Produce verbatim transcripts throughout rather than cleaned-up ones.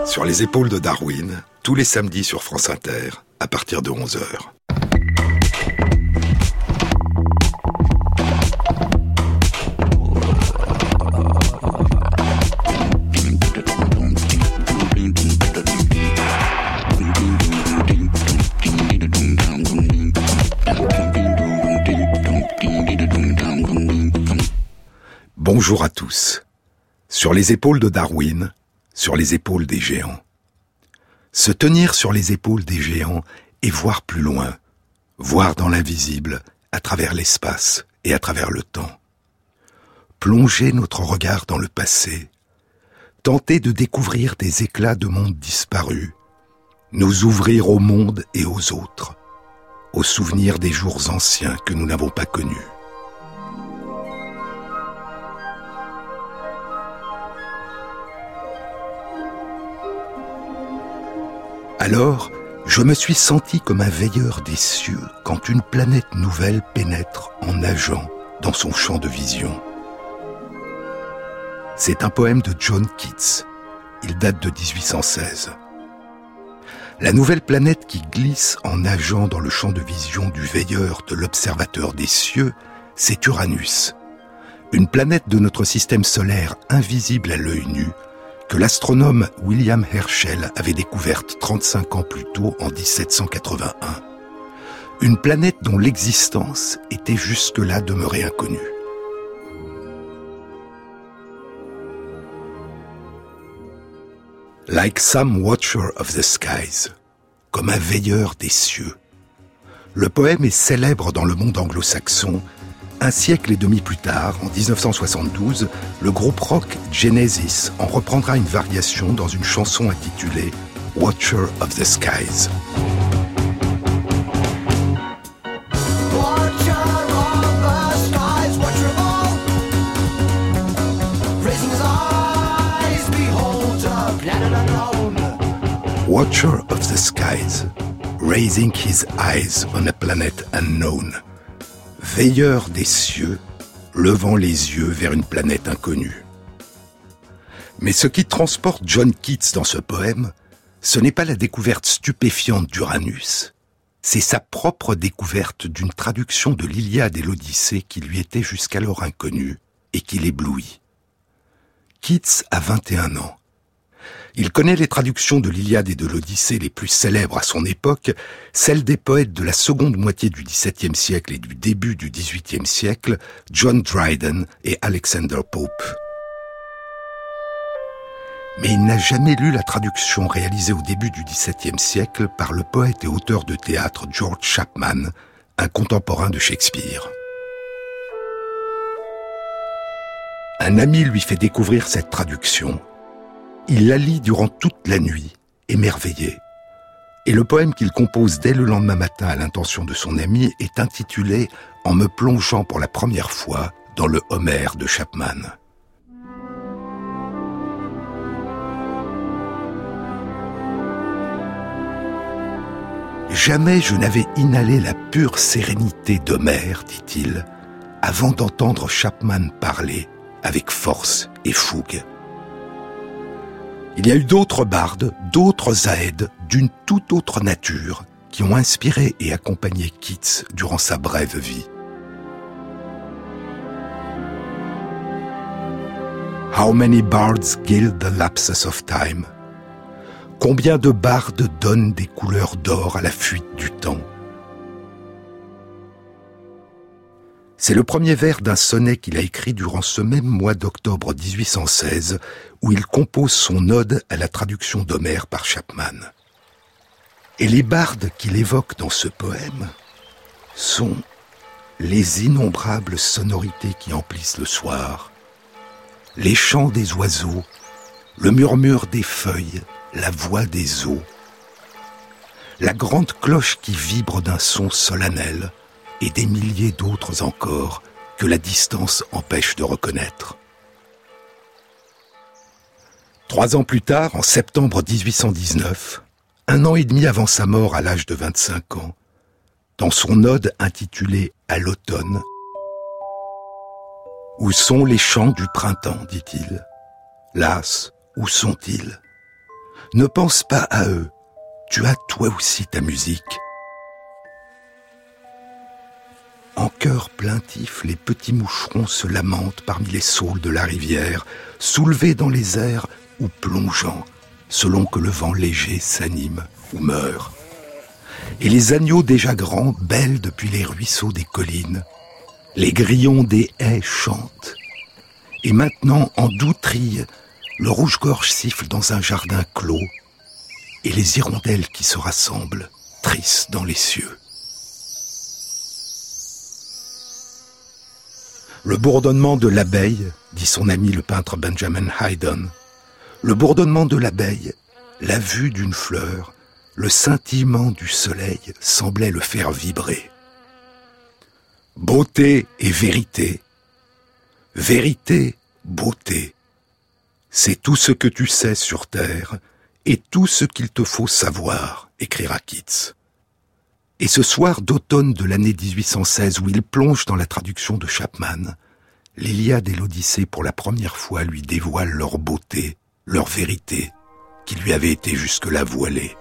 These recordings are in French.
Sur les épaules de Darwin, tous les samedis sur France Inter, à partir de onze heures. Bonjour à tous. Sur les épaules de Darwin, sur les épaules des géants. Se tenir sur les épaules des géants et voir plus loin, voir dans l'invisible, à travers l'espace et à travers le temps. Plonger notre regard dans le passé, tenter de découvrir des éclats de monde disparus, nous ouvrir au monde et aux autres, aux souvenirs des jours anciens que nous n'avons pas connus. Alors, je me suis senti comme un veilleur des cieux quand une planète nouvelle pénètre en nageant dans son champ de vision. C'est un poème de John Keats. Il date de dix-huit cent seize. La nouvelle planète qui glisse en nageant dans le champ de vision du veilleur de l'observateur des cieux, c'est Uranus. Une planète de notre système solaire invisible à l'œil nu, que l'astronome William Herschel avait découverte trente-cinq ans plus tôt en dix-sept cent quatre-vingt-un. Une planète dont l'existence était jusque-là demeurée inconnue. Like some watcher of the skies, comme un veilleur des cieux. Le poème est célèbre dans le monde anglo-saxon. Un siècle et demi plus tard, en dix-neuf cent soixante-douze, le groupe rock Genesis en reprendra une variation dans une chanson intitulée « Watcher of the Skies ». Watcher of the skies, raising his eyes on a planet unknown. Veilleur des cieux, levant les yeux vers une planète inconnue. Mais ce qui transporte John Keats dans ce poème, ce n'est pas la découverte stupéfiante d'Uranus, c'est sa propre découverte d'une traduction de l'Iliade et l'Odyssée qui lui était jusqu'alors inconnue et qui l'éblouit. Keats a vingt et un ans. Il connaît les traductions de l'Iliade et de l'Odyssée les plus célèbres à son époque, celles des poètes de la seconde moitié du dix-septième siècle et du début du dix-huitième siècle, John Dryden et Alexander Pope. Mais il n'a jamais lu la traduction réalisée au début du dix-septième siècle par le poète et auteur de théâtre George Chapman, un contemporain de Shakespeare. Un ami lui fait découvrir cette traduction. Il la lit durant toute la nuit, émerveillé. Et le poème qu'il compose dès le lendemain matin à l'intention de son ami est intitulé « En me plongeant pour la première fois dans le Homère de Chapman ». Jamais je n'avais inhalé la pure sérénité d'Homère, dit-il, avant d'entendre Chapman parler avec force et fougue. Il y a eu d'autres bardes, d'autres aèdes, d'une toute autre nature, qui ont inspiré et accompagné Keats durant sa brève vie. How many bards gild the lapses of time? Combien de bardes donnent des couleurs d'or à la fuite du temps? C'est le premier vers d'un sonnet qu'il a écrit durant ce même mois d'octobre dix-huit cent seize, où il compose son ode à la traduction d'Homère par Chapman. Et les bardes qu'il évoque dans ce poème sont les innombrables sonorités qui emplissent le soir, les chants des oiseaux, le murmure des feuilles, la voix des eaux, la grande cloche qui vibre d'un son solennel, et des milliers d'autres encore que la distance empêche de reconnaître. Trois ans plus tard, en septembre dix-huit cent dix-neuf, un an et demi avant sa mort à l'âge de vingt-cinq ans, dans son ode intitulée « À l'automne », « Où sont les chants du printemps ?» dit-il. « Las, où sont-ils ? Ne pense pas à eux. Tu as toi aussi ta musique. En chœur plaintif, les petits moucherons se lamentent parmi les saules de la rivière, soulevés dans les airs ou plongeant, selon que le vent léger s'anime ou meurt. Et les agneaux déjà grands bêlent depuis les ruisseaux des collines. Les grillons des haies chantent. Et maintenant, en doux trille, le rouge-gorge siffle dans un jardin clos, et les hirondelles qui se rassemblent trissent dans les cieux. Le bourdonnement de l'abeille, dit son ami le peintre Benjamin Haydon, le bourdonnement de l'abeille, la vue d'une fleur, le scintillement du soleil semblait le faire vibrer. Beauté et vérité, vérité, beauté, c'est tout ce que tu sais sur terre et tout ce qu'il te faut savoir, écrira Keats. Et ce soir d'automne de l'année dix-huit cent seize, où il plonge dans la traduction de Chapman, l'Iliade et l'Odyssée pour la première fois lui dévoilent leur beauté, leur vérité, qui lui avait été jusque-là voilée.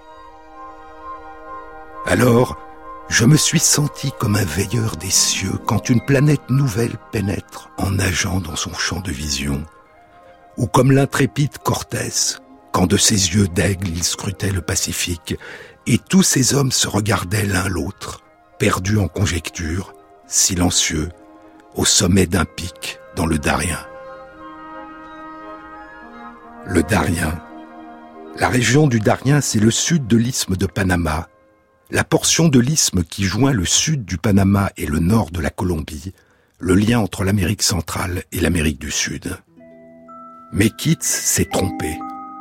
Alors, je me suis senti comme un veilleur des cieux quand une planète nouvelle pénètre en nageant dans son champ de vision, ou comme l'intrépide Cortés, quand de ses yeux d'aigle il scrutait le Pacifique, et tous ces hommes se regardaient l'un l'autre, perdus en conjectures, silencieux, au sommet d'un pic dans le Darien. Le Darien. La région du Darien, c'est le sud de l'isthme de Panama, la portion de l'isthme qui joint le sud du Panama et le nord de la Colombie, le lien entre l'Amérique centrale et l'Amérique du Sud. Mais Keats s'est trompé.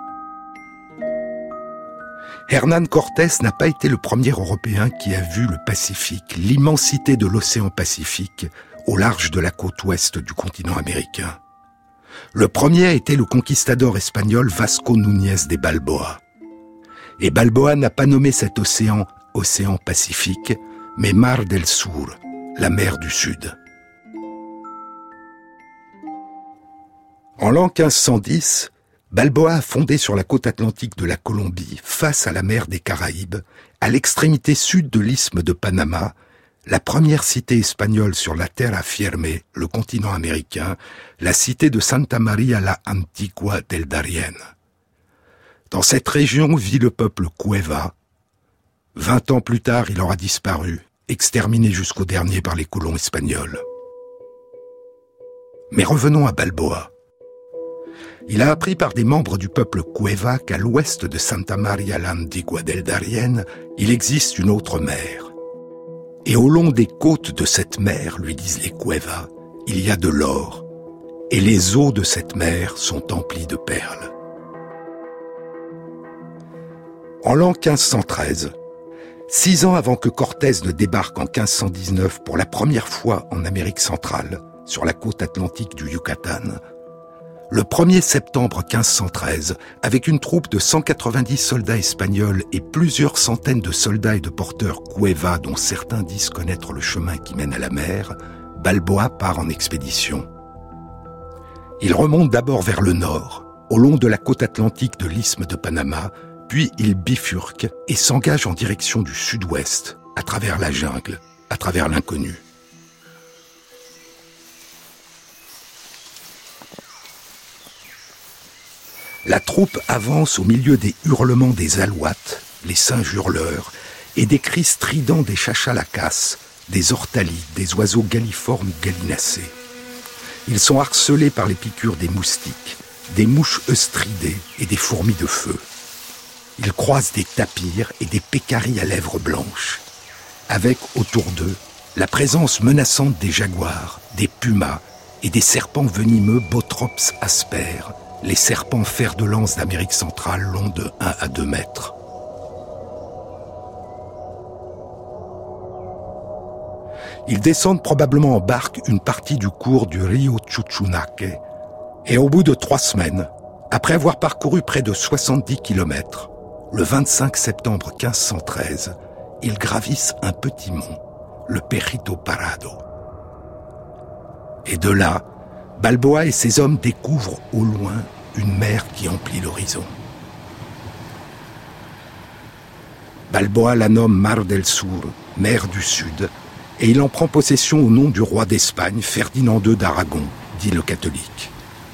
Hernán Cortés n'a pas été le premier Européen qui a vu le Pacifique, l'immensité de l'océan Pacifique, au large de la côte ouest du continent américain. Le premier a été le conquistador espagnol Vasco Núñez de Balboa. Et Balboa n'a pas nommé cet océan océan Pacifique, mais Mar del Sur, la mer du Sud. En l'an quinze cent dix, Balboa a fondé sur la côte atlantique de la Colombie, face à la mer des Caraïbes, à l'extrémité sud de l'isthme de Panama, la première cité espagnole sur la Terra Firme, le continent américain, la cité de Santa María la Antigua del Darién. Dans cette région vit le peuple Cueva. Vingt ans plus tard, il aura disparu, exterminé jusqu'au dernier par les colons espagnols. Mais revenons à Balboa. Il a appris par des membres du peuple Cueva qu'à l'ouest de Santa María la Antigua del Darién, il existe une autre mer. Et au long des côtes de cette mer, lui disent les Cueva, il y a de l'or, et les eaux de cette mer sont emplies de perles. En l'an quinze cent treize, six ans avant que Cortés ne débarque en quinze cent dix-neuf pour la première fois en Amérique centrale, sur la côte atlantique du Yucatan, le premier septembre quinze cent treize, avec une troupe de cent quatre-vingt-dix soldats espagnols et plusieurs centaines de soldats et de porteurs Cueva dont certains disent connaître le chemin qui mène à la mer, Balboa part en expédition. Il remonte d'abord vers le nord, au long de la côte atlantique de l'isthme de Panama, puis il bifurque et s'engage en direction du sud-ouest, à travers la jungle, à travers l'inconnu. La troupe avance au milieu des hurlements des alouates, les singes hurleurs, et des cris stridents des chachalacas, des ortalides, des oiseaux galliformes ou gallinacés. Ils sont harcelés par les piqûres des moustiques, des mouches œstridées et des fourmis de feu. Ils croisent des tapirs et des pécaris à lèvres blanches, avec autour d'eux la présence menaçante des jaguars, des pumas et des serpents venimeux Botrops asper, les serpents fer de lance d'Amérique centrale longs de un à deux mètres. Ils descendent probablement en barque une partie du cours du Rio Chuchunaque, et au bout de trois semaines, après avoir parcouru près de soixante-dix kilomètres, le vingt-cinq septembre quinze cent treize, ils gravissent un petit mont, le Perito Parado. Et de là, Balboa et ses hommes découvrent au loin une mer qui emplit l'horizon. Balboa la nomme Mar del Sur, mer du Sud, et il en prend possession au nom du roi d'Espagne, Ferdinand deux d'Aragon, dit le catholique.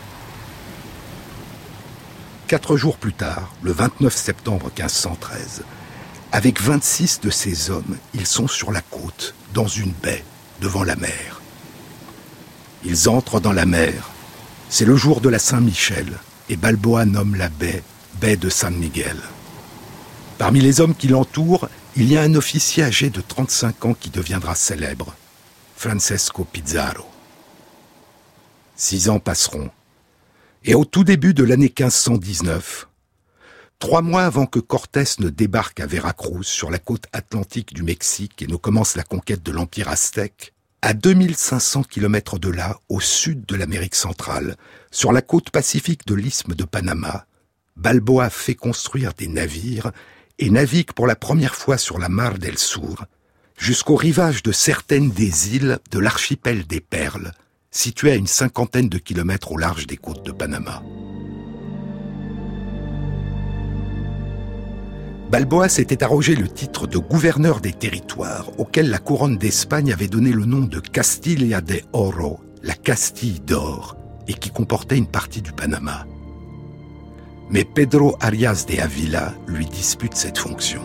Quatre jours plus tard, le vingt-neuf septembre quinze cent treize, avec vingt-six de ses hommes, ils sont sur la côte, dans une baie, devant la mer. Ils entrent dans la mer. C'est le jour de la Saint-Michel, et Balboa nomme la baie baie de San Miguel. Parmi les hommes qui l'entourent, il y a un officier âgé de trente-cinq ans qui deviendra célèbre, Francesco Pizarro. Six ans passeront. Et au tout début de l'année quinze cent dix-neuf, trois mois avant que Cortés ne débarque à Veracruz, sur la côte atlantique du Mexique, et ne commence la conquête de l'Empire aztèque, à deux mille cinq cents kilomètres de là, au sud de l'Amérique centrale, sur la côte pacifique de l'isthme de Panama, Balboa fait construire des navires et navigue pour la première fois sur la Mar del Sur, jusqu'au rivage de certaines des îles de l'archipel des Perles, situé à une cinquantaine de kilomètres au large des côtes de Panama. Balboa s'était arrogé le titre de gouverneur des territoires auquel la couronne d'Espagne avait donné le nom de Castilla de Oro, la Castille d'or, et qui comportait une partie du Panama. Mais Pedro Arias de Avila lui dispute cette fonction.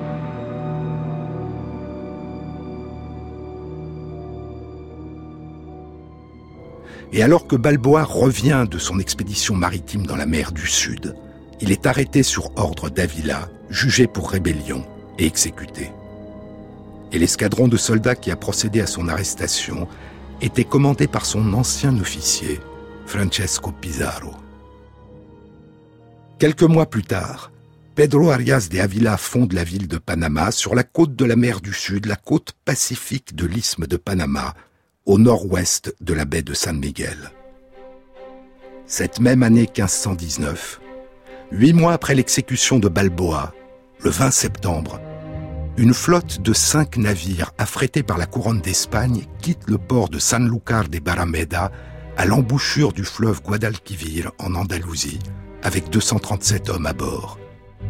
Et alors que Balboa revient de son expédition maritime dans la mer du Sud, il est arrêté sur ordre d'Avila, jugé pour rébellion et exécuté. Et l'escadron de soldats qui a procédé à son arrestation était commandé par son ancien officier, Francesco Pizarro. Quelques mois plus tard, Pedro Arias de Avila fonde la ville de Panama sur la côte de la mer du Sud, la côte pacifique de l'isthme de Panama, au nord-ouest de la baie de San Miguel. Cette même année quinze cent dix-neuf, huit mois après l'exécution de Balboa, le vingt septembre, une flotte de cinq navires affrétés par la couronne d'Espagne quitte le port de Sanlúcar de Barrameda à l'embouchure du fleuve Guadalquivir en Andalousie, avec deux cent trente-sept hommes à bord.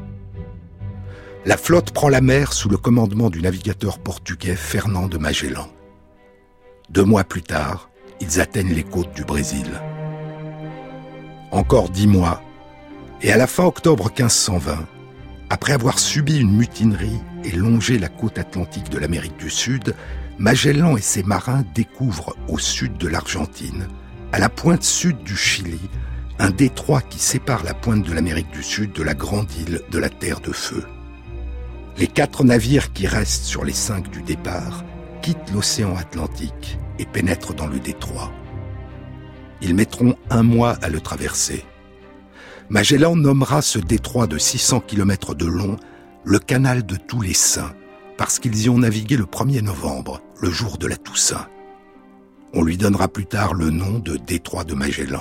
La flotte prend la mer sous le commandement du navigateur portugais Fernand de Magellan. Deux mois plus tard, ils atteignent les côtes du Brésil. Encore dix mois, et à la fin octobre quinze cent vingt, après avoir subi une mutinerie et longé la côte atlantique de l'Amérique du Sud, Magellan et ses marins découvrent au sud de l'Argentine, à la pointe sud du Chili, un détroit qui sépare la pointe de l'Amérique du Sud de la grande île de la Terre de Feu. Les quatre navires qui restent sur les cinq du départ quittent l'océan Atlantique et pénètrent dans le détroit. Ils mettront un mois à le traverser. Magellan nommera ce détroit de six cents kilomètres de long le canal de tous les saints, parce qu'ils y ont navigué le premier novembre, le jour de la Toussaint. On lui donnera plus tard le nom de détroit de Magellan.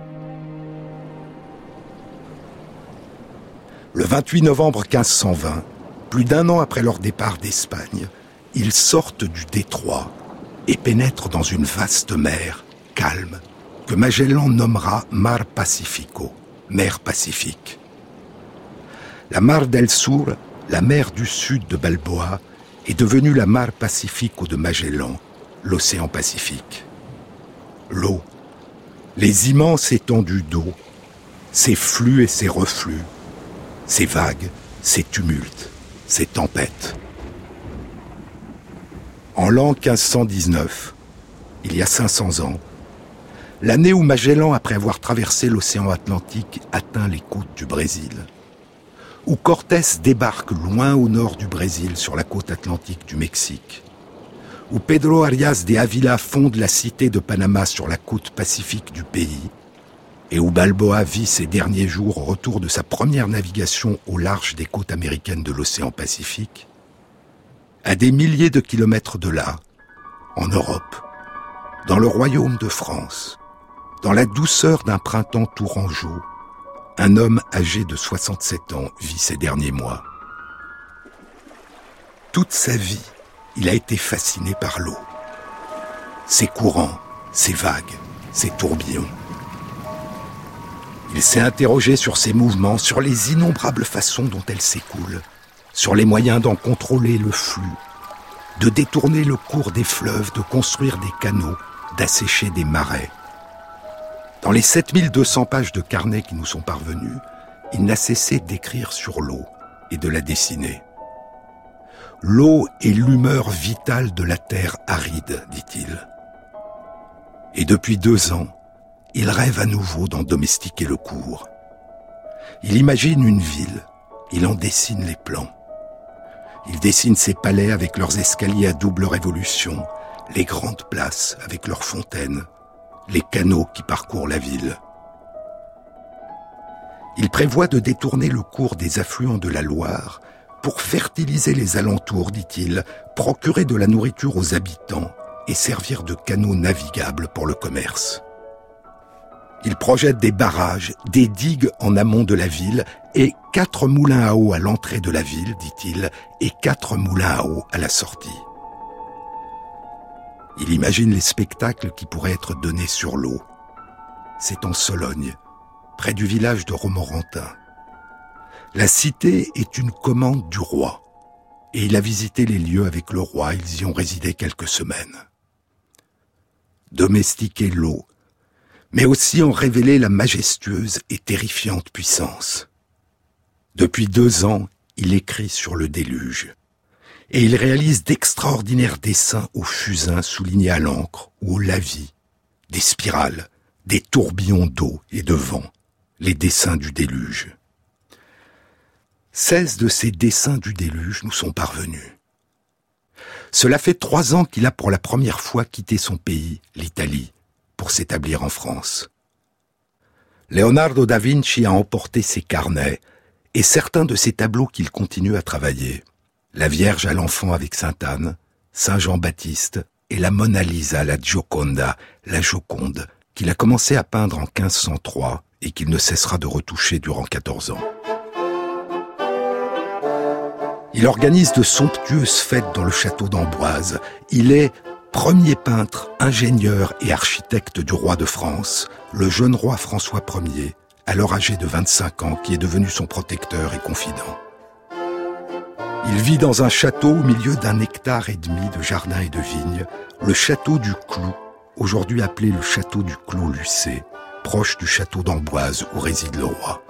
Le vingt-huit novembre quinze cent vingt, plus d'un an après leur départ d'Espagne, ils sortent du détroit et pénètrent dans une vaste mer, calme, que Magellan nommera Mar Pacifico, mer Pacifique. La Mar del Sur, la mer du sud de Balboa, est devenue la Mar Pacifico de Magellan, l'océan Pacifique. L'eau, les immenses étendues d'eau, ses flux et ses reflux, ses vagues, ses tumultes, ses tempêtes. En l'an quinze cent dix-neuf, il y a cinq cents ans, l'année où Magellan, après avoir traversé l'océan Atlantique, atteint les côtes du Brésil, où Cortés débarque loin au nord du Brésil sur la côte atlantique du Mexique, où Pedro Arias de Avila fonde la cité de Panama sur la côte pacifique du pays, et où Balboa vit ses derniers jours au retour de sa première navigation au large des côtes américaines de l'océan Pacifique, à des milliers de kilomètres de là, en Europe, dans le royaume de France, dans la douceur d'un printemps tourangeau, un homme âgé de soixante-sept ans vit ses derniers mois. Toute sa vie, il a été fasciné par l'eau. Ses courants, ses vagues, ses tourbillons. Il s'est interrogé sur ses mouvements, sur les innombrables façons dont elle s'écoule, sur les moyens d'en contrôler le flux, de détourner le cours des fleuves, de construire des canaux, d'assécher des marais. Dans les sept mille deux cents pages de carnet qui nous sont parvenues, il n'a cessé d'écrire sur l'eau et de la dessiner. L'eau est l'humeur vitale de la terre aride, dit-il. Et depuis deux ans, il rêve à nouveau d'en domestiquer le cours. Il imagine une ville, il en dessine les plans. Il dessine ses palais avec leurs escaliers à double révolution, les grandes places avec leurs fontaines, les canaux qui parcourent la ville. Il prévoit de détourner le cours des affluents de la Loire pour fertiliser les alentours, dit-il, procurer de la nourriture aux habitants et servir de canaux navigables pour le commerce. Il projette des barrages, des digues en amont de la ville et quatre moulins à eau à l'entrée de la ville, dit-il, et quatre moulins à eau à la sortie. Il imagine les spectacles qui pourraient être donnés sur l'eau. C'est en Sologne, près du village de Romorantin. La cité est une commande du roi, et il a visité les lieux avec le roi, ils y ont résidé quelques semaines. Domestiquer l'eau, mais aussi en révéler la majestueuse et terrifiante puissance. Depuis deux ans, il écrit sur le déluge, et il réalise d'extraordinaires dessins au fusain soulignés à l'encre ou au lavis, des spirales, des tourbillons d'eau et de vent, les dessins du déluge. Seize de ces dessins du déluge nous sont parvenus. Cela fait trois ans qu'il a pour la première fois quitté son pays, l'Italie, pour s'établir en France. Leonardo da Vinci a emporté ses carnets et certains de ses tableaux qu'il continue à travailler. La Vierge à l'enfant avec Sainte-Anne, Saint Jean-Baptiste et la Mona Lisa, la Gioconda, la Joconde, qu'il a commencé à peindre en quinze cent trois et qu'il ne cessera de retoucher durant quatorze ans. Il organise de somptueuses fêtes dans le château d'Amboise. Il est premier peintre, ingénieur et architecte du roi de France, le jeune roi François Ier, alors âgé de vingt-cinq ans, qui est devenu son protecteur et confident. Il vit dans un château au milieu d'un hectare et demi de jardins et de vignes, le château du Clou, aujourd'hui appelé le château du Clos-Lucé, proche du château d'Amboise où réside le roi.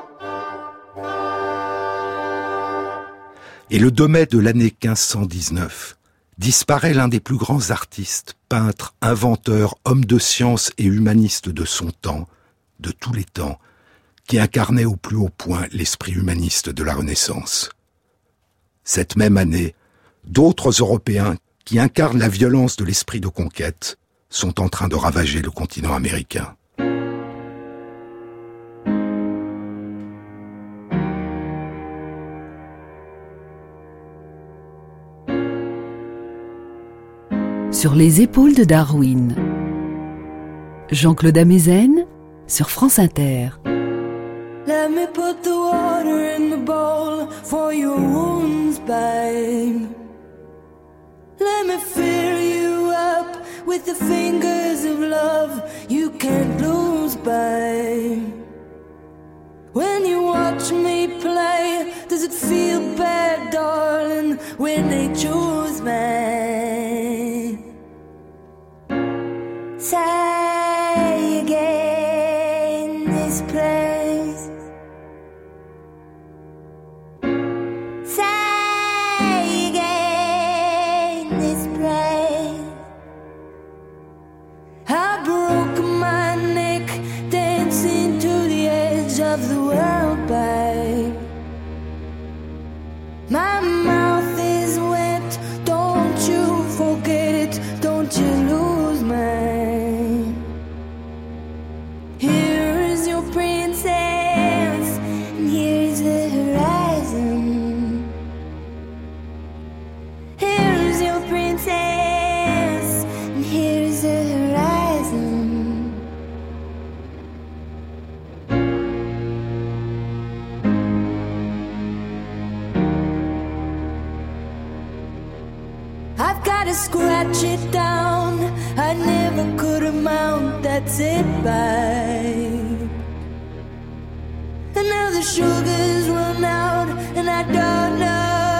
Et le deux mai de l'année quinze cent dix-neuf, disparaît l'un des plus grands artistes, peintres, inventeurs, hommes de science et humanistes de son temps, de tous les temps, qui incarnait au plus haut point l'esprit humaniste de la Renaissance. Cette même année, d'autres Européens qui incarnent la violence de l'esprit de conquête sont en train de ravager le continent américain. Sur les épaules de Darwin. Jean-Claude Amezen sur France Inter. Let me put the water in the bowl for your wounds, babe. Let me fill you up with the fingers of love you can't lose, babe. When you watch me play, does it feel bad, darling, when they choose me? Say again this place. Say again this place. I broke my neck dancing to the edge of the world, babe. My mouth is wet, don't you forget it, don't you lose me. Here is your princess, and here is the horizon. Here is your princess, and here is the horizon. I've gotta scratch it down, I never could amount, that's it, babe. And now the sugar's run out, and I don't know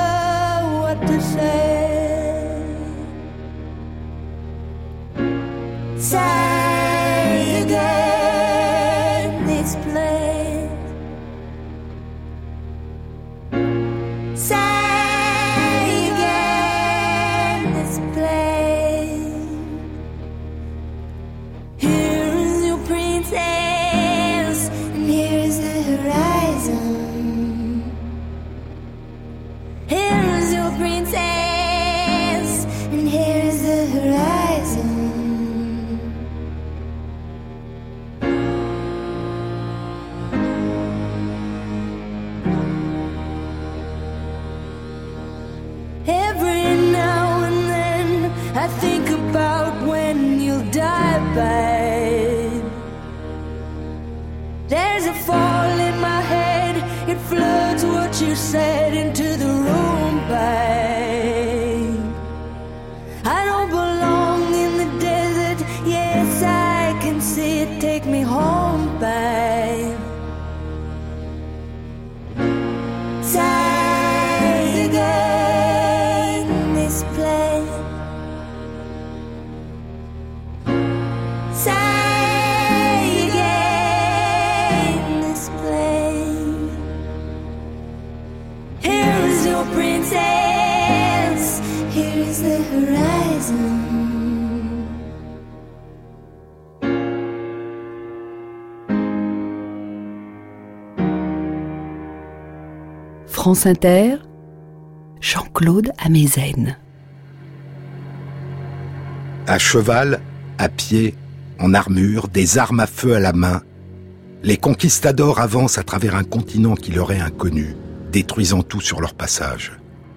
Every now and then I think about when you'll die, babe. There's a fall in my head, it floods what you said into the room, babe. I don't belong in the desert, yes I can see it, take me home, babe. Say again this place. Say again this place. Here's your princess, here's the horizon. France Inter, Jean-Claude Amezen. À cheval, à pied, en armure, des armes à feu à la main, les conquistadors avancent à travers un continent qui leur est inconnu, détruisant tout sur leur passage.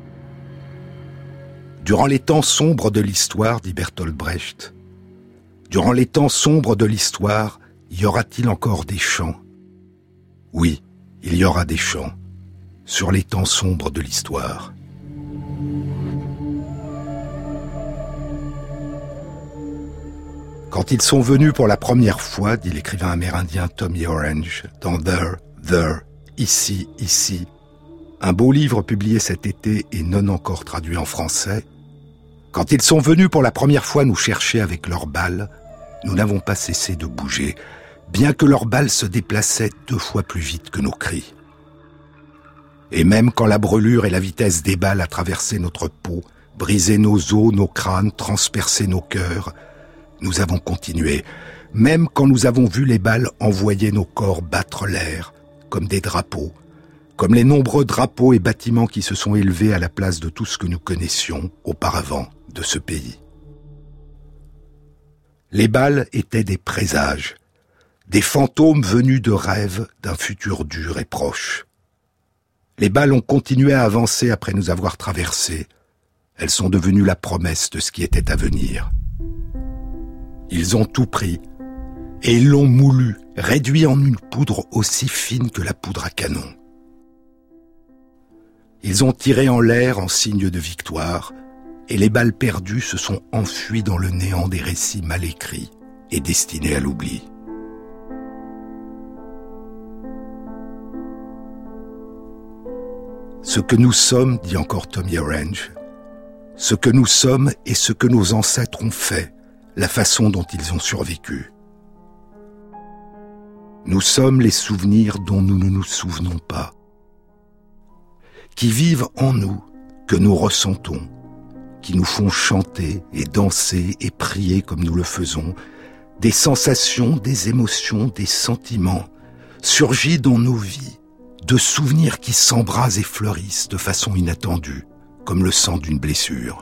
Durant les temps sombres de l'histoire, dit Bertolt Brecht, durant les temps sombres de l'histoire, y aura-t-il encore des chants ? Oui, il y aura des chants. Sur les temps sombres de l'histoire. Quand ils sont venus pour la première fois, dit l'écrivain amérindien Tommy Orange, dans There, There, Ici, Ici, un beau livre publié cet été et non encore traduit en français, quand ils sont venus pour la première fois nous chercher avec leurs balles, nous n'avons pas cessé de bouger, bien que leurs balles se déplaçaient deux fois plus vite que nos cris. Et même quand la brûlure et la vitesse des balles a traversé notre peau, brisé nos os, nos crânes, transpercé nos cœurs, nous avons continué, même quand nous avons vu les balles envoyer nos corps battre l'air, comme des drapeaux, comme les nombreux drapeaux et bâtiments qui se sont élevés à la place de tout ce que nous connaissions auparavant de ce pays. Les balles étaient des présages, des fantômes venus de rêves d'un futur dur et proche. Les balles ont continué à avancer après nous avoir traversés. Elles sont devenues la promesse de ce qui était à venir. Ils ont tout pris, et ils l'ont moulu, réduit en une poudre aussi fine que la poudre à canon. Ils ont tiré en l'air en signe de victoire, et les balles perdues se sont enfuies dans le néant des récits mal écrits et destinés à l'oubli. Ce que nous sommes, dit encore Tommy Orange, ce que nous sommes et ce que nos ancêtres ont fait, la façon dont ils ont survécu. Nous sommes les souvenirs dont nous ne nous souvenons pas, qui vivent en nous, que nous ressentons, qui nous font chanter et danser et prier comme nous le faisons, des sensations, des émotions, des sentiments, surgis dans nos vies, de souvenirs qui s'embrasent et fleurissent de façon inattendue, comme le sang d'une blessure.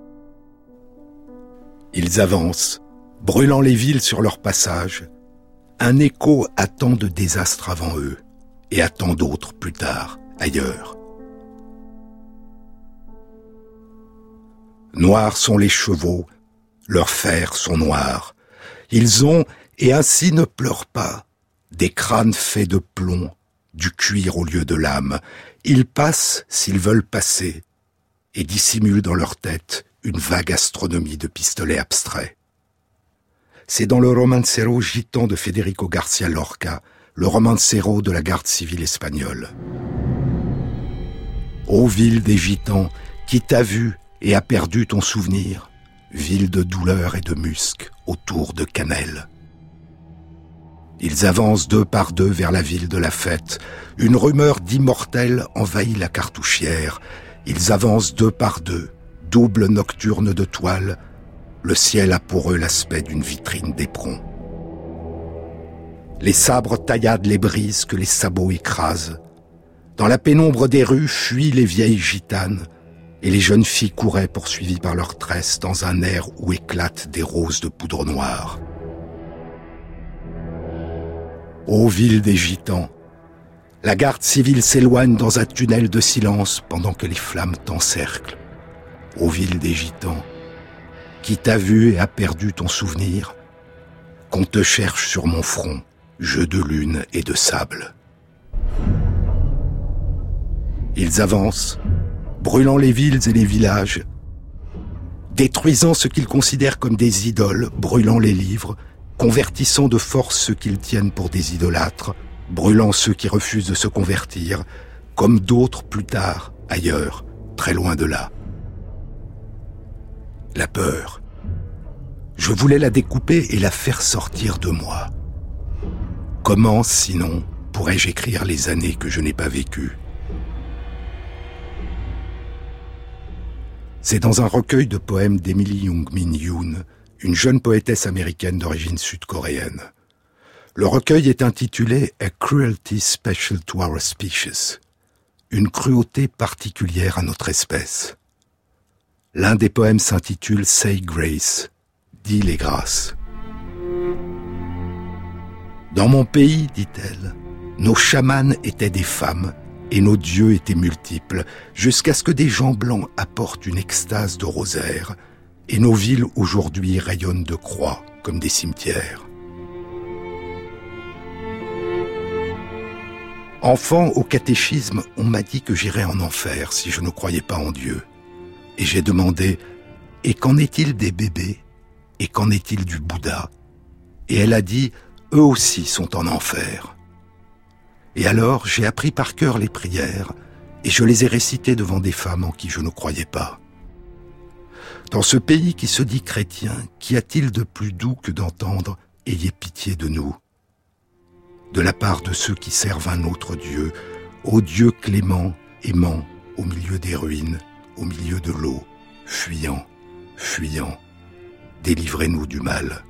Ils avancent, brûlant les villes sur leur passage. Un écho à tant de désastres avant eux, et à tant d'autres plus tard, ailleurs. Noirs sont les chevaux, leurs fers sont noirs. Ils ont, et ainsi ne pleurent pas, des crânes faits de plomb, du cuir au lieu de l'âme. Ils passent s'ils veulent passer, et dissimulent dans leur tête une vague astronomie de pistolets abstraits. C'est dans le romancero gitan de Federico Garcia Lorca, le romancero de la garde civile espagnole. Ô ville des gitans, qui t'a vu et a perdu ton souvenir, ville de douleur et de musc, autour de cannelle. Ils avancent deux par deux vers la ville de la fête. Une rumeur d'immortels envahit la cartouchière. Ils avancent deux par deux, double nocturne de toile. Le ciel a pour eux l'aspect d'une vitrine d'éperon. Les sabres tailladent les brises que les sabots écrasent. Dans la pénombre des rues fuient les vieilles gitanes, et les jeunes filles couraient poursuivies par leurs tresses dans un air où éclatent des roses de poudre noire. Ô ville des gitans, la garde civile s'éloigne dans un tunnel de silence pendant que les flammes t'encerclent. ô ville des gitans, qui t'a vu et a perdu ton souvenir, qu'on te cherche sur mon front, jeu de lune et de sable. Ils avancent, brûlant les villes et les villages, détruisant ce qu'ils considèrent comme des idoles, brûlant les livres, convertissant de force ceux qu'ils tiennent pour des idolâtres, brûlant ceux qui refusent de se convertir, comme d'autres plus tard, ailleurs, très loin de là. La peur. Je voulais la découper et la faire sortir de moi. Comment, sinon, pourrais-je écrire les années que je n'ai pas vécues ? C'est dans un recueil de poèmes d'Emily Young-min Yoon, une jeune poétesse américaine d'origine sud-coréenne. Le recueil est intitulé « A Cruelty Special to Our Species », une cruauté particulière à notre espèce. L'un des poèmes s'intitule « Say Grace », dit les grâces. Dans mon pays, dit-elle, nos chamans étaient des femmes et nos dieux étaient multiples, jusqu'à ce que des gens blancs apportent une extase de rosaire, et nos villes aujourd'hui rayonnent de croix comme des cimetières. Enfant, au catéchisme, on m'a dit que j'irais en enfer si je ne croyais pas en Dieu. Et j'ai demandé « Et qu'en est-il des bébés ? Et qu'en est-il du Bouddha ?» Et elle a dit « Eux aussi sont en enfer. » Et alors, j'ai appris par cœur les prières, et je les ai récitées devant des femmes en qui je ne croyais pas. Dans ce pays qui se dit chrétien, qu'y a-t-il de plus doux que d'entendre « Ayez pitié de nous » de la part de ceux qui servent un autre Dieu, ô Dieu clément, aimant, au milieu des ruines, au milieu de l'eau, fuyant, fuyant, délivrez-nous du mal.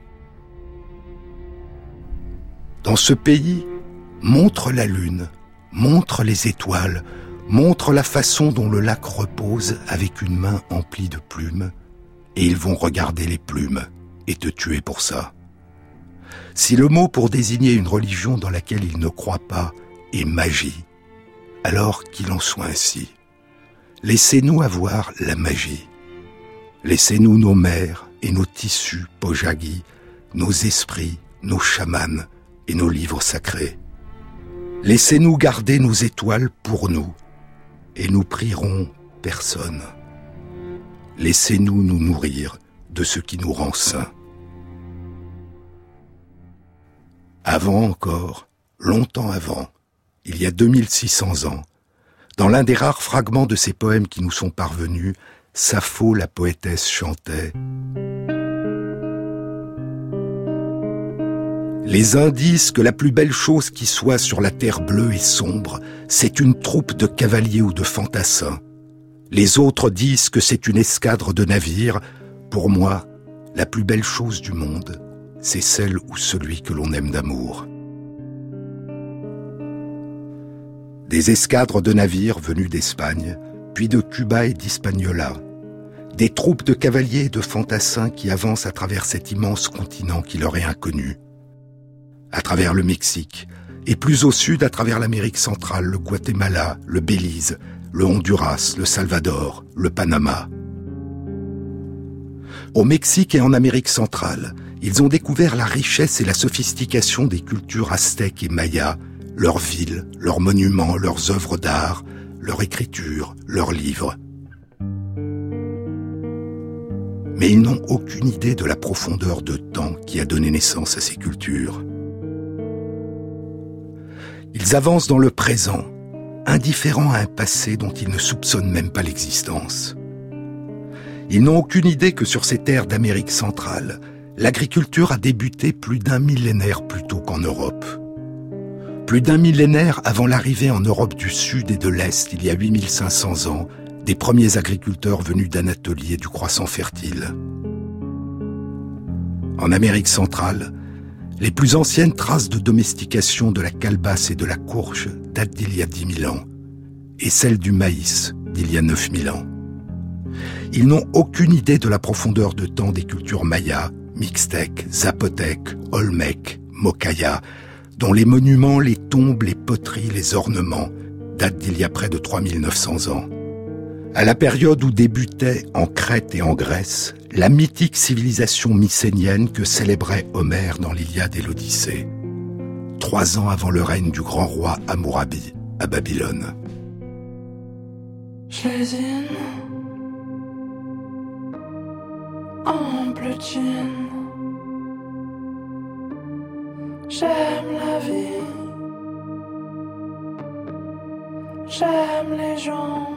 Dans ce pays, montre la lune, montre les étoiles, montre la façon dont le lac repose avec une main emplie de plumes, et ils vont regarder les plumes et te tuer pour ça. Si le mot pour désigner une religion dans laquelle ils ne croient pas est magie, alors qu'il en soit ainsi. Laissez-nous avoir la magie. Laissez-nous nos mers et nos tissus pojagi, nos esprits, nos chamans et nos livres sacrés. Laissez-nous garder nos étoiles pour nous, et nous prierons personne. Laissez-nous nous nourrir de ce qui nous rend saints. Avant encore, longtemps avant, il y a deux mille six cents ans, dans l'un des rares fragments de ces poèmes qui nous sont parvenus, Sappho la poétesse chantait « Les uns disent que la plus belle chose qui soit sur la terre bleue et sombre, c'est une troupe de cavaliers ou de fantassins. Les autres disent que c'est une escadre de navires. Pour moi, la plus belle chose du monde, c'est celle ou celui que l'on aime d'amour. » Des escadres de navires venus d'Espagne, puis de Cuba et d'Hispaniola. Des troupes de cavaliers et de fantassins qui avancent à travers cet immense continent qui leur est inconnu. À travers le Mexique, et plus au sud à travers l'Amérique centrale, le Guatemala, le Belize, le Honduras, le Salvador, le Panama. Au Mexique et en Amérique centrale, ils ont découvert la richesse et la sophistication des cultures aztèques et mayas, leurs villes, leurs monuments, leurs œuvres d'art, leur écriture, leurs livres. Mais ils n'ont aucune idée de la profondeur de temps qui a donné naissance à ces cultures. Ils avancent dans le présent, indifférents à un passé dont ils ne soupçonnent même pas l'existence. Ils n'ont aucune idée que sur ces terres d'Amérique centrale, l'agriculture a débuté plus d'un millénaire plus tôt qu'en Europe. Plus d'un millénaire avant l'arrivée en Europe du Sud et de l'Est, il y a huit mille cinq cents ans, des premiers agriculteurs venus d'Anatolie et du Croissant fertile. En Amérique centrale, les plus anciennes traces de domestication de la calebasse et de la courge datent d'il y a dix mille ans, et celles du maïs d'il y a neuf mille ans. Ils n'ont aucune idée de la profondeur de temps des cultures mayas, mixtèques, zapotèques, olmèques, mocayas, dont les monuments, les tombes, les poteries, les ornements datent d'il y a près de trois mille neuf cents ans. À la période où débutait, en Crète et en Grèce, la mythique civilisation mycénienne que célébrait Homère dans l'Iliade et l'Odyssée, trois ans avant le règne du grand roi Hammurabi à Babylone. Schlesien, ample jean, j'aime la vie, j'aime les gens,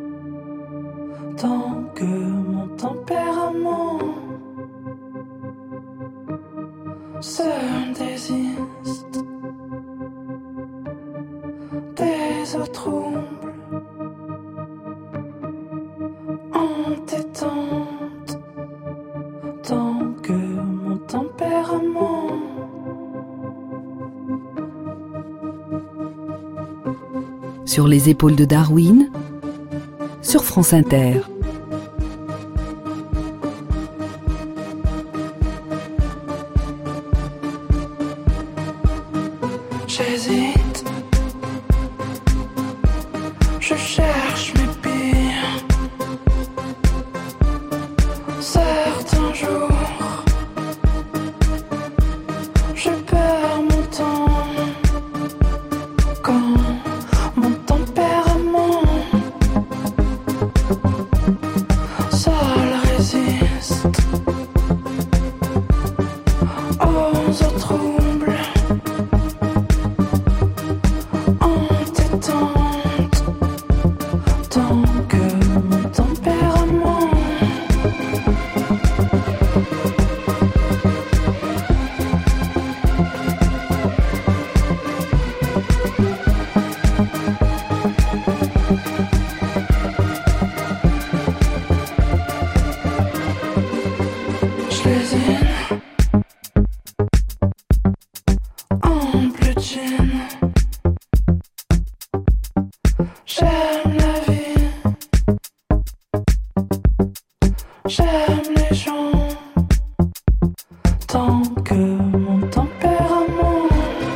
tant que mon tempérament se désiste des eaux troubles entêtantes, tant que mon tempérament Sur les épaules de Darwin, sur France Inter. J'hésite, je cherche mes pires. Certains jours, je perds mon temps quand mon tempérament seul résiste aux eaux troubles entêtantes, tant que mon tempérament Schlesien, ample jean, j'aime la vie, j'aime les gens, tant que mon tempérament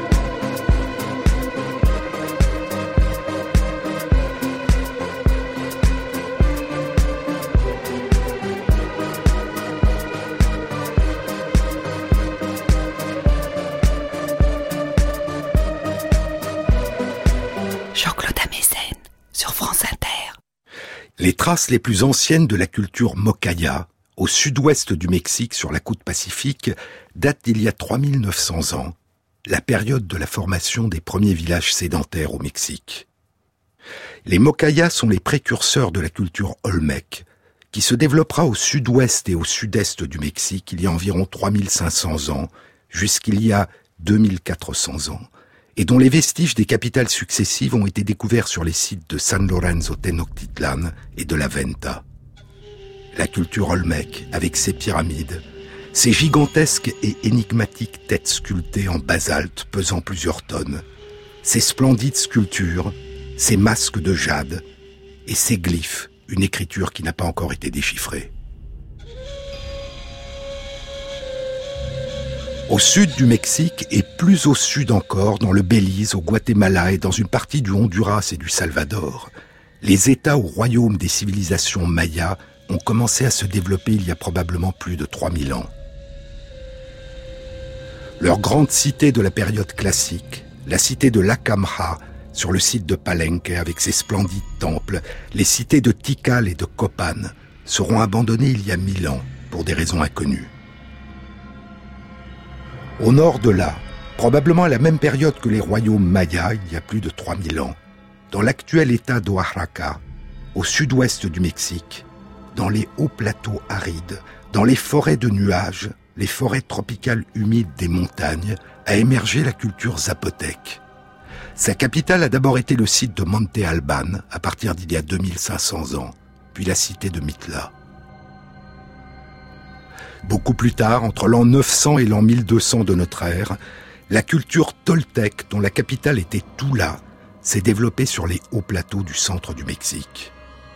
Jean-Claude Amezen, sur France Inter. Les traces les plus anciennes de la culture Mocaya, au sud-ouest du Mexique sur la côte pacifique, datent d'il y a trois mille neuf cents ans, la période de la formation des premiers villages sédentaires au Mexique. Les Mocayas sont les précurseurs de la culture olmèque, qui se développera au sud-ouest et au sud-est du Mexique il y a environ trois mille cinq cents ans, jusqu'il y a deux mille quatre cents ans, et dont les vestiges des capitales successives ont été découverts sur les sites de San Lorenzo Tenochtitlan et de la Venta. La culture olmèque, avec ses pyramides, ses gigantesques et énigmatiques têtes sculptées en basalte pesant plusieurs tonnes, ses splendides sculptures, ses masques de jade et ses glyphes, une écriture qui n'a pas encore été déchiffrée. Au sud du Mexique et plus au sud encore, dans le Belize, au Guatemala et dans une partie du Honduras et du Salvador, les États ou royaumes des civilisations mayas ont commencé à se développer il y a probablement plus de trois mille ans. Leur grande cité de la période classique, la cité de Lacamha, sur le site de Palenque avec ses splendides temples, les cités de Tikal et de Copan, seront abandonnées il y a mille ans pour des raisons inconnues. Au nord de là, probablement à la même période que les royaumes mayas, il y a plus de trois mille ans, dans l'actuel état d'Oaxaca, au sud-ouest du Mexique, dans les hauts plateaux arides, dans les forêts de nuages, les forêts tropicales humides des montagnes, a émergé la culture zapotèque. Sa capitale a d'abord été le site de Monte Alban, à partir d'il y a deux mille cinq cents ans, puis la cité de Mitla. Beaucoup plus tard, entre l'an neuf cents et l'an mille deux cents de notre ère, la culture toltèque, dont la capitale était Tula, s'est développée sur les hauts plateaux du centre du Mexique.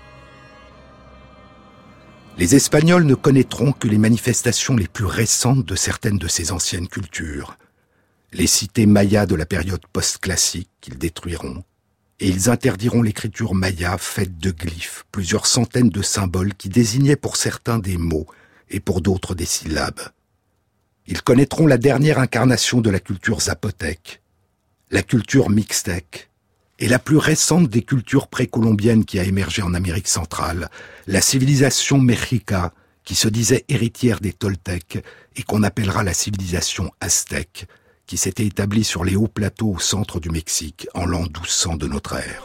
Les Espagnols ne connaîtront que les manifestations les plus récentes de certaines de ces anciennes cultures. Les cités mayas de la période post-classique qu'ils détruiront, et ils interdiront l'écriture maya faite de glyphes, plusieurs centaines de symboles qui désignaient pour certains des mots et pour d'autres des syllabes. Ils connaîtront la dernière incarnation de la culture zapotèque, la culture mixtèque, et la plus récente des cultures précolombiennes qui a émergé en Amérique centrale, la civilisation mexica, qui se disait héritière des Toltèques et qu'on appellera la civilisation aztèque, qui s'était établie sur les hauts plateaux au centre du Mexique en l'an douze cents de notre ère.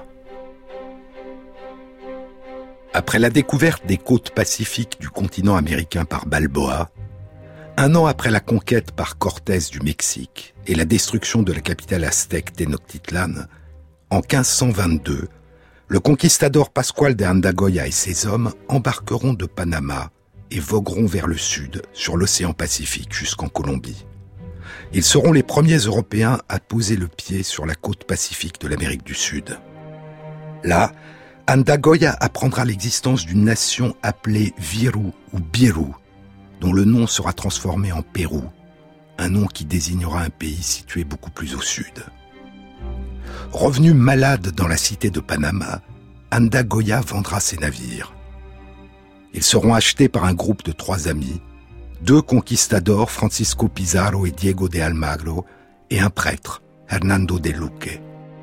Après la découverte des côtes pacifiques du continent américain par Balboa, un an après la conquête par Cortés du Mexique et la destruction de la capitale aztèque Tenochtitlan, en quinze cent vingt-deux, le conquistador Pascual de Andagoya et ses hommes embarqueront de Panama et vogueront vers le sud, sur l'océan Pacifique jusqu'en Colombie. Ils seront les premiers Européens à poser le pied sur la côte pacifique de l'Amérique du Sud. Là, Andagoya apprendra l'existence d'une nation appelée Viru ou Biru, dont le nom sera transformé en Pérou, un nom qui désignera un pays situé beaucoup plus au sud. Revenu malade dans la cité de Panama, Andagoya vendra ses navires. Ils seront achetés par un groupe de trois amis, deux conquistadors, Francisco Pizarro et Diego de Almagro, et un prêtre, Hernando de Luque.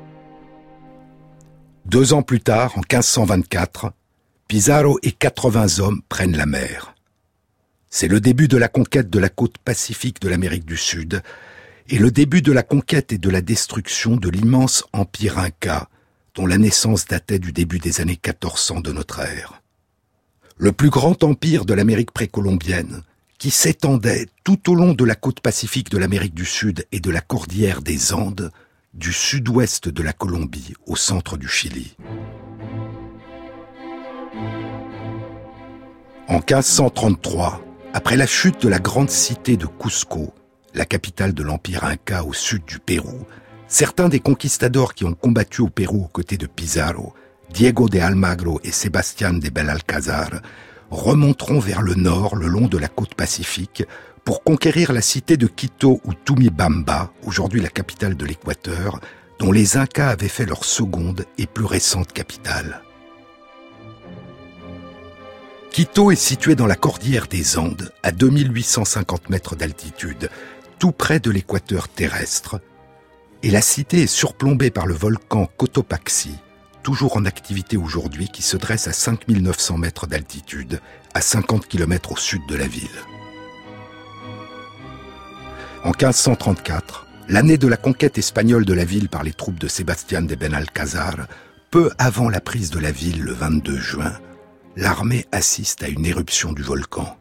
Deux ans plus tard, en quinze cent vingt-quatre, Pizarro et quatre-vingts hommes prennent la mer. C'est le début de la conquête de la côte pacifique de l'Amérique du Sud et le début de la conquête et de la destruction de l'immense empire Inca, dont la naissance datait du début des années quatorze cents de notre ère. Le plus grand empire de l'Amérique précolombienne, qui s'étendait tout au long de la côte pacifique de l'Amérique du Sud et de la cordillère des Andes, du sud-ouest de la Colombie au centre du Chili. En quinze cent trente-trois, après la chute de la grande cité de Cusco, la capitale de l'empire Inca au sud du Pérou, certains des conquistadors qui ont combattu au Pérou aux côtés de Pizarro, Diego de Almagro et Sebastián de Belalcázar, remonteront vers le nord le long de la côte pacifique pour conquérir la cité de Quito ou Tumibamba, aujourd'hui la capitale de l'Équateur, dont les Incas avaient fait leur seconde et plus récente capitale. Quito est située dans la cordillère des Andes, à deux mille huit cent cinquante mètres d'altitude, tout près de l'équateur terrestre, et la cité est surplombée par le volcan Cotopaxi, toujours en activité aujourd'hui, qui se dresse à cinq mille neuf cents mètres d'altitude, à cinquante kilomètres au sud de la ville. En quinze cent trente-quatre, l'année de la conquête espagnole de la ville par les troupes de Sebastián de Benalcázar, peu avant la prise de la ville le vingt-deux juin, l'armée assiste à une éruption du volcan.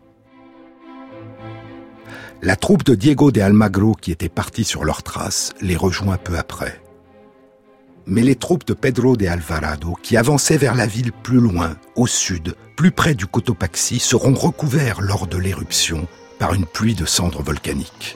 La troupe de Diego de Almagro, qui était partie sur leurs traces, les rejoint peu après. Mais les troupes de Pedro de Alvarado, qui avançaient vers la ville plus loin, au sud, plus près du Cotopaxi, seront recouverts lors de l'éruption par une pluie de cendres volcaniques.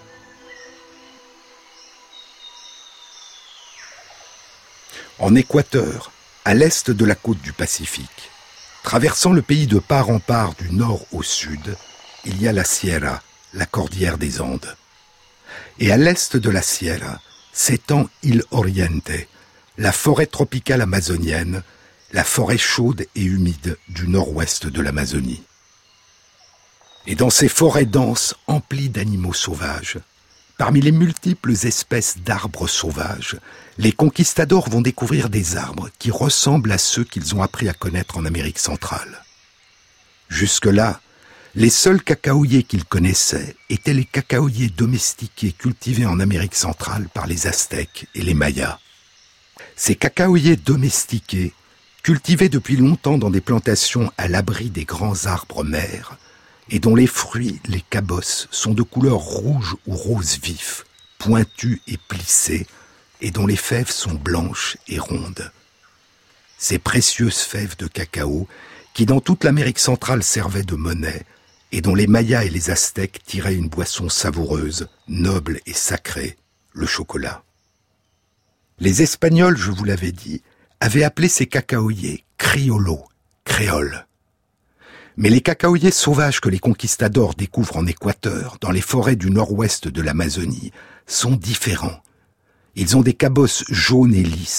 En Équateur, à l'est de la côte du Pacifique, traversant le pays de part en part du nord au sud, il y a la Sierra, la cordillère des Andes. Et à l'est de la Sierra s'étend Il Oriente, la forêt tropicale amazonienne, la forêt chaude et humide du nord-ouest de l'Amazonie. Et dans ces forêts denses emplies d'animaux sauvages, parmi les multiples espèces d'arbres sauvages, les conquistadors vont découvrir des arbres qui ressemblent à ceux qu'ils ont appris à connaître en Amérique centrale. Jusque-là, les seuls cacaoyers qu'ils connaissaient étaient les cacaoyers domestiqués cultivés en Amérique centrale par les Aztèques et les Mayas. Ces cacaoyers domestiqués, cultivés depuis longtemps dans des plantations à l'abri des grands arbres mères, et dont les fruits, les cabosses, sont de couleur rouge ou rose vif, pointus et plissés, et dont les fèves sont blanches et rondes. Ces précieuses fèves de cacao, qui dans toute l'Amérique centrale servaient de monnaie, et dont les Mayas et les Aztèques tiraient une boisson savoureuse, noble et sacrée, le chocolat. Les Espagnols, je vous l'avais dit, avaient appelé ces cacaoyers criollo, créoles. Mais les cacaoyers sauvages que les conquistadors découvrent en Équateur, dans les forêts du nord-ouest de l'Amazonie, sont différents. Ils ont des cabosses jaunes et lisses,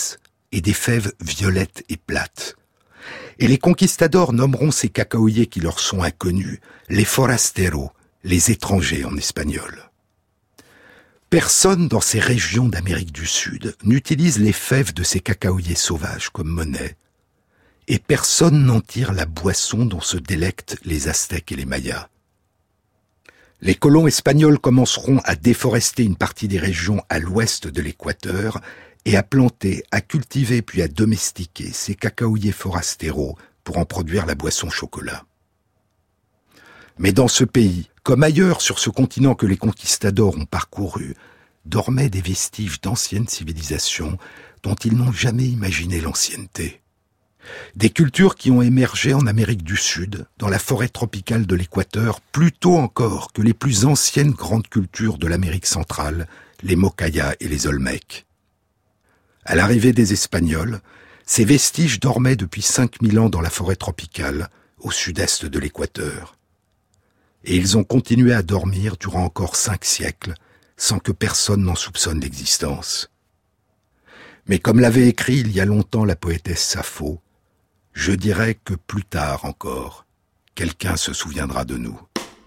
et des fèves violettes et plates. Et les conquistadors nommeront ces cacaoyers qui leur sont inconnus, les forasteros, les étrangers en espagnol. Personne dans ces régions d'Amérique du Sud n'utilise les fèves de ces cacaoyers sauvages comme monnaie, et personne n'en tire la boisson dont se délectent les Aztèques et les Mayas. Les colons espagnols commenceront à déforester une partie des régions à l'ouest de l'équateur et à planter, à cultiver puis à domestiquer ces cacaoyers forasteros pour en produire la boisson chocolat. Mais dans ce pays, comme ailleurs sur ce continent que les conquistadors ont parcouru, dormaient des vestiges d'anciennes civilisations dont ils n'ont jamais imaginé l'ancienneté. Des cultures qui ont émergé en Amérique du Sud, dans la forêt tropicale de l'équateur, plus tôt encore que les plus anciennes grandes cultures de l'Amérique centrale, les Mocayas et les Olmecs. À l'arrivée des Espagnols, ces vestiges dormaient depuis cinq mille ans dans la forêt tropicale, au sud-est de l'équateur. Et ils ont continué à dormir durant encore cinq siècles, sans que personne n'en soupçonne l'existence. Mais comme l'avait écrit il y a longtemps la poétesse Sappho, je dirais que plus tard encore, quelqu'un se souviendra de nous.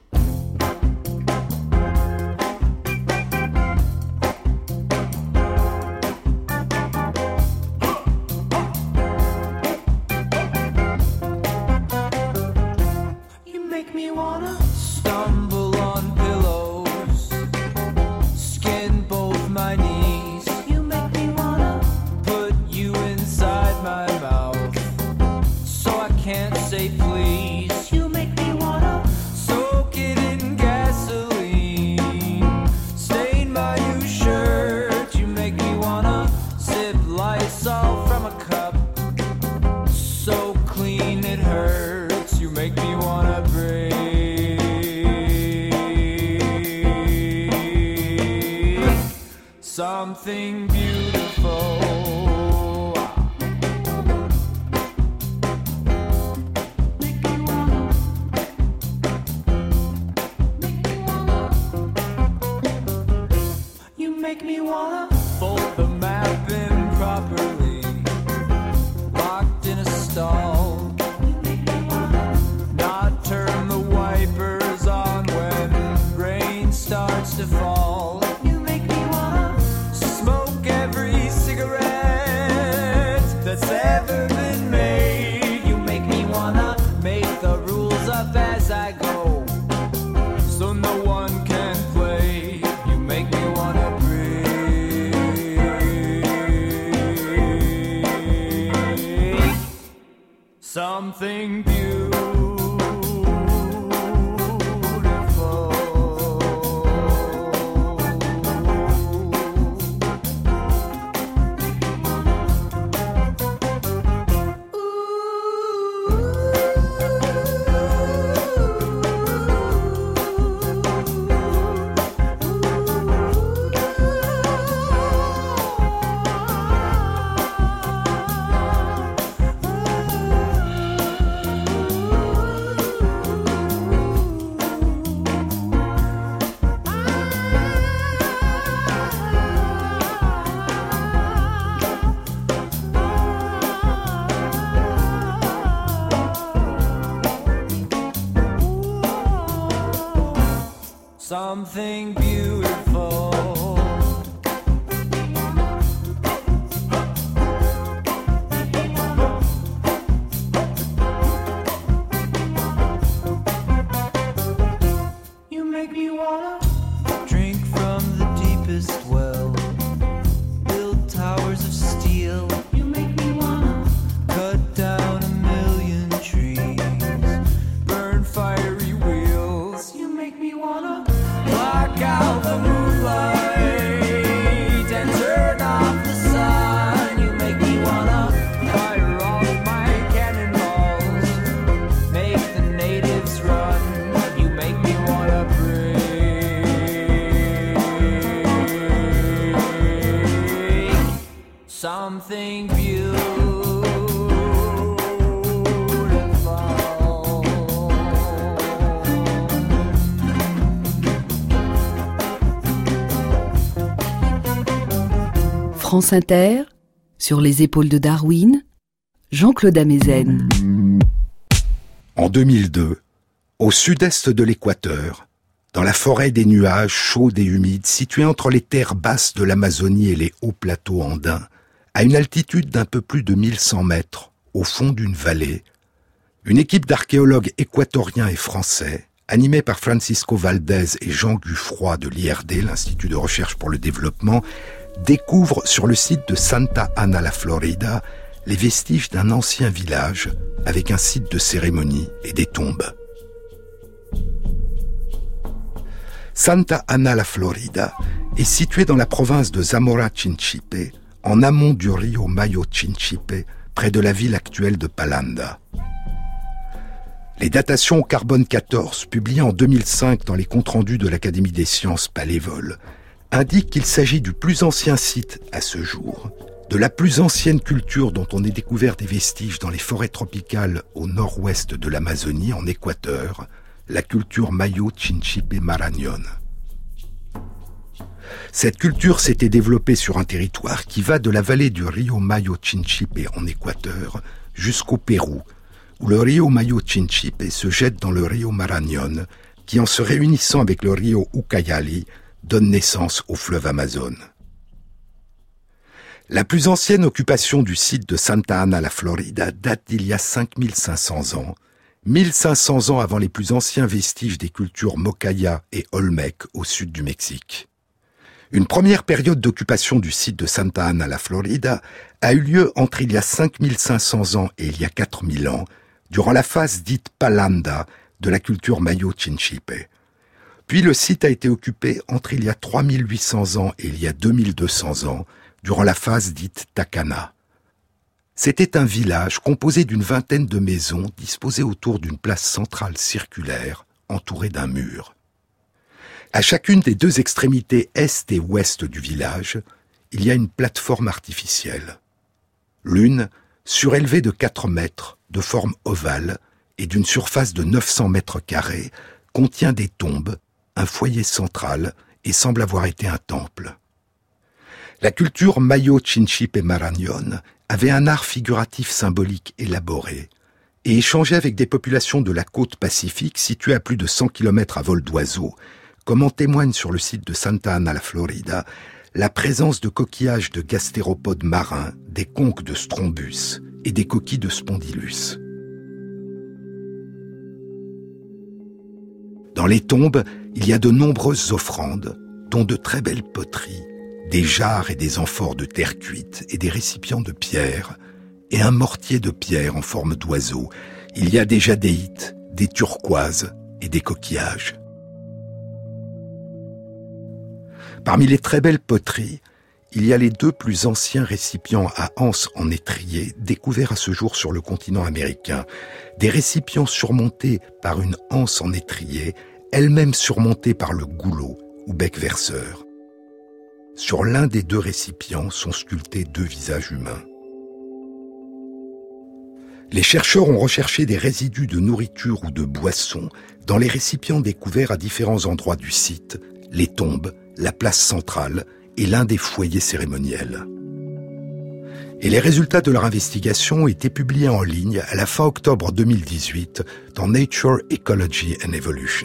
Something beautiful. Make me wanna, make me wanna. You make me wanna fold the map in properly, locked in a stall. You make me wanna not turn the wipers on when rain starts to fall. That's ever been made. You make me wanna make the rules up as I go, so no one can play. You make me wanna break something beautiful. Something beautiful. You make me wanna drink from the deepest well, build towers of steel. You make me wanna cut down a million trees, burn fiery wheels. You make me wanna block out the moonlight and turn off the sun. You make me wanna fire off my cannonballs, make the natives run. You make me wanna break something beautiful. France Inter, Sur les épaules de Darwin, Jean-Claude Amezen. En deux mille deux, au sud-est de l'équateur, dans la forêt des nuages chaudes et humides, située entre les terres basses de l'Amazonie et les hauts plateaux andins, à une altitude d'un peu plus de mille cent mètres, au fond d'une vallée, une équipe d'archéologues équatoriens et français, animée par Francisco Valdez et Jean Guffroy de l'I R D, l'Institut de recherche pour le développement, découvre sur le site de Santa Ana la Florida les vestiges d'un ancien village avec un site de cérémonie et des tombes. Santa Ana la Florida est située dans la province de Zamora Chinchipe, en amont du rio Mayo Chinchipe, près de la ville actuelle de Palanda. Les datations au carbone quatorze, publiées en deux mille cinq dans les comptes rendus de l'Académie des sciences Palévol, indiquent qu'il s'agit du plus ancien site à ce jour, de la plus ancienne culture dont on ait découvert des vestiges dans les forêts tropicales au nord-ouest de l'Amazonie, en Équateur, la culture Mayo Chinchipe Marañón. Cette culture s'était développée sur un territoire qui va de la vallée du rio Mayo Chinchipe en Équateur jusqu'au Pérou, où le rio Mayo Chinchipe se jette dans le rio Marañón, qui en se réunissant avec le rio Ucayali, donne naissance au fleuve Amazone. La plus ancienne occupation du site de Santa Ana la Florida date d'il y a cinq mille cinq cents ans, mille cinq cents ans avant les plus anciens vestiges des cultures Mocaya et Olmec au sud du Mexique. Une première période d'occupation du site de Santa Ana la Florida a eu lieu entre il y a cinq mille cinq cents ans et il y a quatre mille ans, durant la phase dite Palanda de la culture Mayo Chinchipe. Puis le site a été occupé entre il y a trois mille huit cents ans et il y a deux mille deux cents ans, durant la phase dite Tacana. C'était un village composé d'une vingtaine de maisons disposées autour d'une place centrale circulaire, entourée d'un mur. À chacune des deux extrémités est et ouest du village, il y a une plateforme artificielle. L'une, surélevée de quatre mètres, de forme ovale et d'une surface de neuf cents mètres carrés, contient des tombes, un foyer central et semble avoir été un temple. La culture Mayo Chinchipe Marañón avait un art figuratif symbolique élaboré et échangeait avec des populations de la côte pacifique situées à plus de cent kilomètres à vol d'oiseau, comme en témoigne sur le site de Santa Ana la Florida la présence de coquillages de gastéropodes marins, des conques de Strombus et des coquilles de Spondylus. Dans les tombes, il y a de nombreuses offrandes, dont de très belles poteries, des jarres et des amphores de terre cuite et des récipients de pierre, et un mortier de pierre en forme d'oiseau. Il y a des jadéites, des turquoises et des coquillages. Parmi les très belles poteries, il y a les deux plus anciens récipients à anse en étrier découverts à ce jour sur le continent américain. Des récipients surmontés par une anse en étrier, elle-même surmontée par le goulot ou bec verseur. Sur l'un des deux récipients sont sculptés deux visages humains. Les chercheurs ont recherché des résidus de nourriture ou de boissons dans les récipients découverts à différents endroits du site, les tombes, la place centrale et l'un des foyers cérémoniels. Et les résultats de leur investigation ont été publiés en ligne à la fin octobre deux mille dix-huit dans Nature, Ecology and Evolution.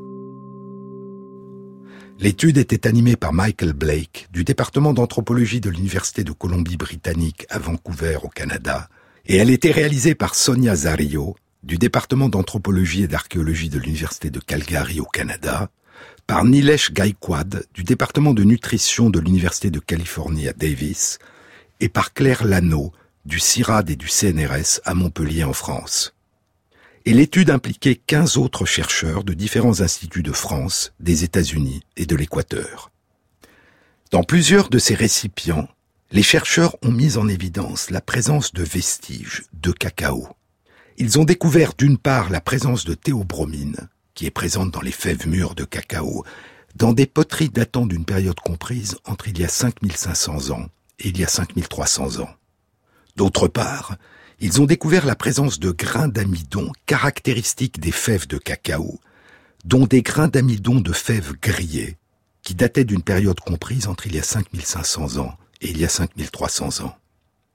L'étude était animée par Michael Blake, du département d'anthropologie de l'Université de Colombie-Britannique à Vancouver, au Canada, et elle était réalisée par Sonia Zarillo, du département d'anthropologie et d'archéologie de l'Université de Calgary, au Canada, par Nilesh Gaikwad, du département de nutrition de l'Université de Californie à Davis, et par Claire Lano, du CIRAD et du C N R S à Montpellier, en France. Et l'étude impliquait quinze autres chercheurs de différents instituts de France, des États-Unis et de l'Équateur. Dans plusieurs de ces récipients, les chercheurs ont mis en évidence la présence de vestiges de cacao. Ils ont découvert d'une part la présence de théobromine, qui est présente dans les fèves mûres de cacao, dans des poteries datant d'une période comprise entre il y a cinq mille cinq cents ans et il y a cinq mille trois cents ans. D'autre part, ils ont découvert la présence de grains d'amidon caractéristiques des fèves de cacao, dont des grains d'amidon de fèves grillées, qui dataient d'une période comprise entre il y a cinq mille cinq cents ans et il y a cinq mille trois cents ans.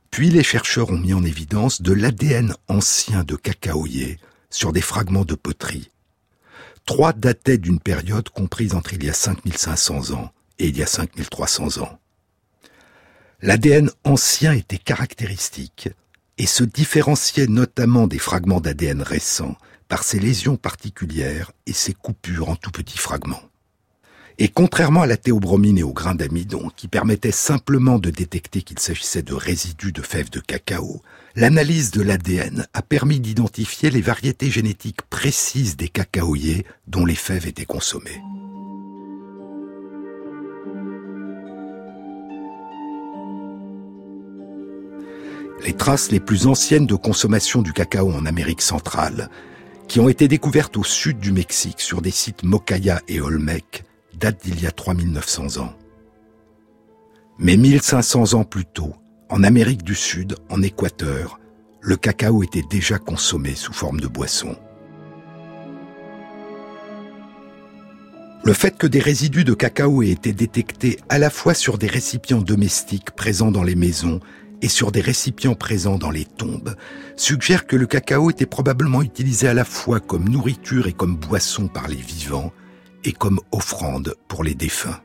Puis les chercheurs ont mis en évidence de l'A D N ancien de cacaoyer sur des fragments de poterie. Trois dataient d'une période comprise entre il y a cinq mille cinq cents ans et il y a cinq mille trois cents ans. L'A D N ancien était caractéristique et se différenciait notamment des fragments d'A D N récents par ses lésions particulières et ses coupures en tout petits fragments. Et contrairement à la théobromine et au grain d'amidon, qui permettaient simplement de détecter qu'il s'agissait de résidus de fèves de cacao, l'analyse de l'A D N a permis d'identifier les variétés génétiques précises des cacaoyers dont les fèves étaient consommées. Les traces les plus anciennes de consommation du cacao en Amérique centrale, qui ont été découvertes au sud du Mexique sur des sites Mocaya et Olmec, datent d'il y a trois mille neuf cents ans. Mais mille cinq cents ans plus tôt, en Amérique du Sud, en Équateur, le cacao était déjà consommé sous forme de boisson. Le fait que des résidus de cacao aient été détectés à la fois sur des récipients domestiques présents dans les maisons et sur des récipients présents dans les tombes, suggère que le cacao était probablement utilisé à la fois comme nourriture et comme boisson par les vivants, et comme offrande pour les défunts.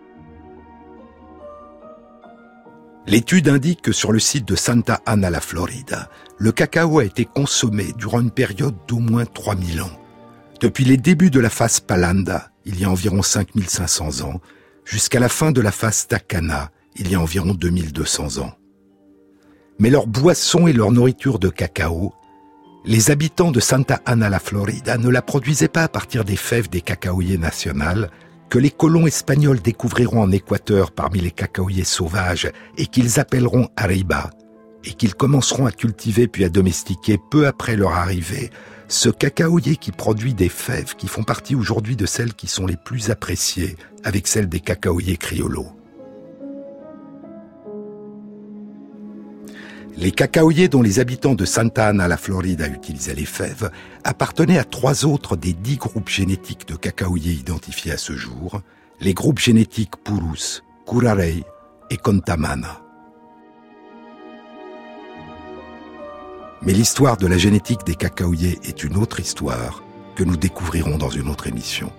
L'étude indique que sur le site de Santa Ana, la Florida, le cacao a été consommé durant une période d'au moins trois mille ans, depuis les débuts de la phase Palanda, il y a environ cinq mille cinq cents ans, jusqu'à la fin de la phase Tacana, il y a environ deux mille deux cents ans. Mais leur boisson et leur nourriture de cacao, les habitants de Santa Ana, la Florida, ne la produisaient pas à partir des fèves des cacaoyers nationales que les colons espagnols découvriront en Équateur parmi les cacaoyers sauvages et qu'ils appelleront arriba, et qu'ils commenceront à cultiver puis à domestiquer peu après leur arrivée, ce cacaoyer qui produit des fèves qui font partie aujourd'hui de celles qui sont les plus appréciées avec celles des cacaoyers criollos. Les cacaoyers dont les habitants de Santa Ana, la Florida, utilisaient les fèves appartenaient à trois autres des dix groupes génétiques de cacaoyers identifiés à ce jour, les groupes génétiques Purus, Curarey et Contamana. Mais l'histoire de la génétique des cacaoyers est une autre histoire que nous découvrirons dans une autre émission.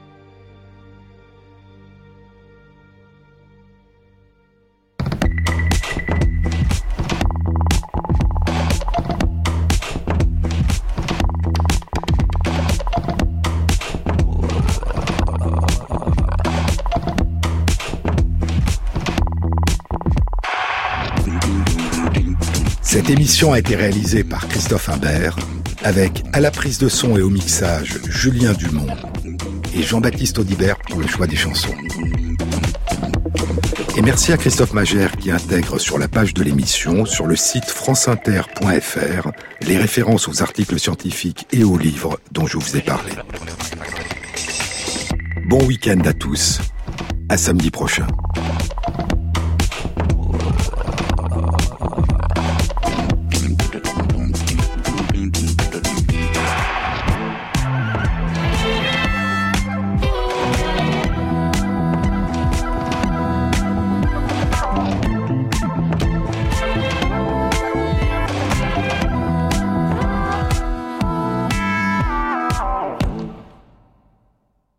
Cette émission a été réalisée par Christophe Imbert, avec à la prise de son et au mixage Julien Dumont et Jean-Baptiste Audibert pour le choix des chansons. Et merci à Christophe Magère qui intègre sur la page de l'émission, sur le site franceinter point f r, les références aux articles scientifiques et aux livres dont je vous ai parlé. Bon week-end à tous, à samedi prochain.